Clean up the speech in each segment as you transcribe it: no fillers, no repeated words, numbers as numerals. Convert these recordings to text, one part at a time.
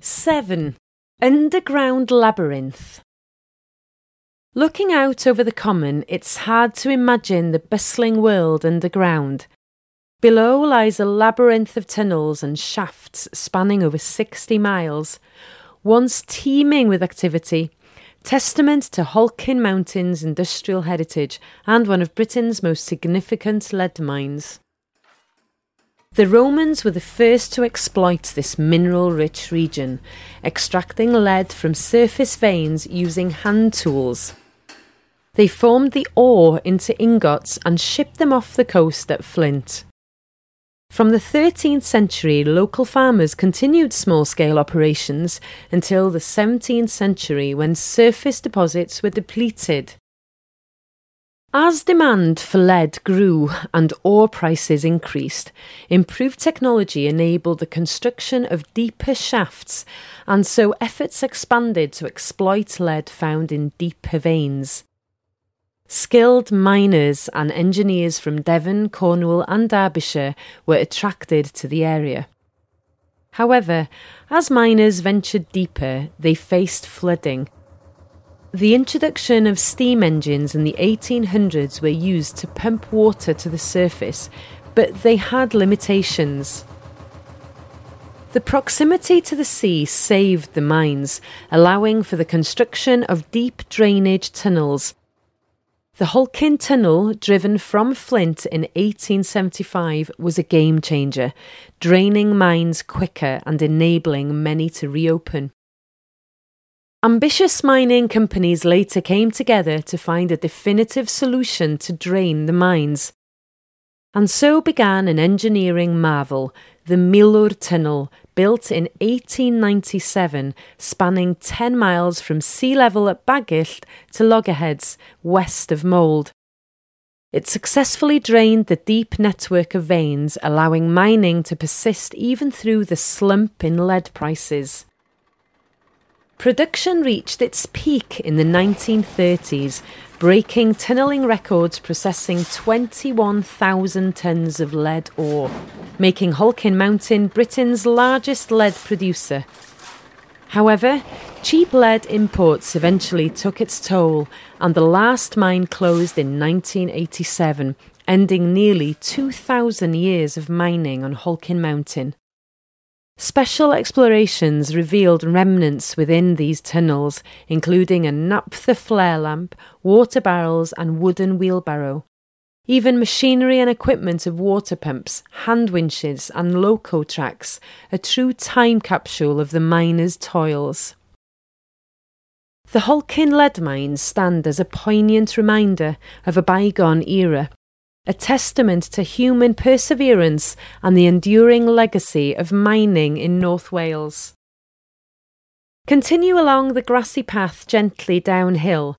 7. Underground Labyrinth. Looking out over the common, it's hard to imagine the bustling world underground. Below lies a labyrinth of tunnels and shafts spanning over 60 miles, once teeming with activity, testament to Holcim Mountain's industrial heritage and one of Britain's most significant lead mines. The Romans were the first to exploit this mineral-rich region, extracting lead from surface veins using hand tools. They formed the ore into ingots and shipped them off the coast at Flint. From the 13th century, local farmers continued small-scale operations until the 17th century when surface deposits were depleted. As demand for lead grew and ore prices increased, improved technology enabled the construction of deeper shafts, and so efforts expanded to exploit lead found in deeper veins. Skilled miners and engineers from Devon, Cornwall and Derbyshire were attracted to the area. However, as miners ventured deeper, they faced flooding. The introduction of steam engines in the 1800s were used to pump water to the surface, but they had limitations. The proximity to the sea saved the mines, allowing for the construction of deep drainage tunnels. The Holcim Tunnel, driven from Flint in 1875, was a game changer, draining mines quicker and enabling many to reopen. Ambitious mining companies later came together to find a definitive solution to drain the mines. And so began an engineering marvel, the Milwr Tunnel, built in 1897, spanning 10 miles from sea level at Bagyllt to Loggerheads, west of Mold. It successfully drained the deep network of veins, allowing mining to persist even through the slump in lead prices. Production reached its peak in the 1930s, breaking tunnelling records processing 21,000 tonnes of lead ore, making Holcim Mountain Britain's largest lead producer. However, cheap lead imports eventually took its toll, and the last mine closed in 1987, ending nearly 2,000 years of mining on Holcim Mountain. Special explorations revealed remnants within these tunnels, including a naphtha flare lamp, water barrels and wooden wheelbarrow. Even machinery and equipment of water pumps, hand winches and loco tracks, a true time capsule of the miners' toils. The Holcim lead mines stand as a poignant reminder of a bygone era, a testament to human perseverance and the enduring legacy of mining in North Wales. Continue along the grassy path gently downhill.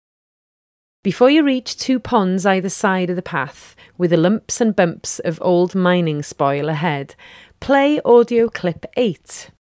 Before you reach 2 ponds either side of the path, with the lumps and bumps of old mining spoil ahead, play audio clip 8.